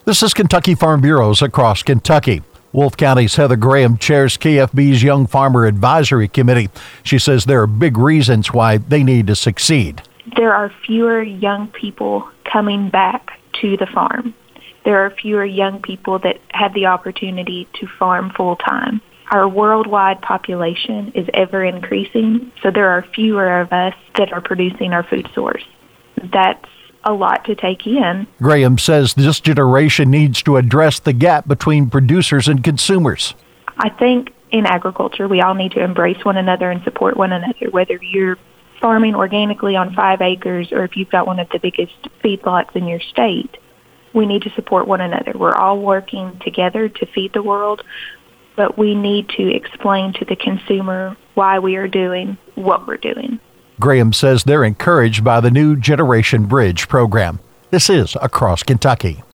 This is Kentucky Farm Bureaus across Kentucky. Wolfe County's Heather Graham chairs KFB's Young Farmer Advisory Committee. She says there are big reasons why they need to succeed. There are fewer young people coming back to the farm. There are fewer young people that have the opportunity to farm full-time. Our worldwide population is ever increasing, so there are fewer of us that are producing our food source. That's a lot to take in. Graham says this generation needs to address the gap between producers and consumers. I think in agriculture, we all need to embrace one another and support one another, whether you're farming organically on 5 acres or if you've got one of the biggest feedlots in your state. We need to support one another. We're all working together to feed the world, but we need to explain to the consumer why we are doing what we're doing. Graham says they're encouraged by the new Generation Bridge program. This is Across Kentucky.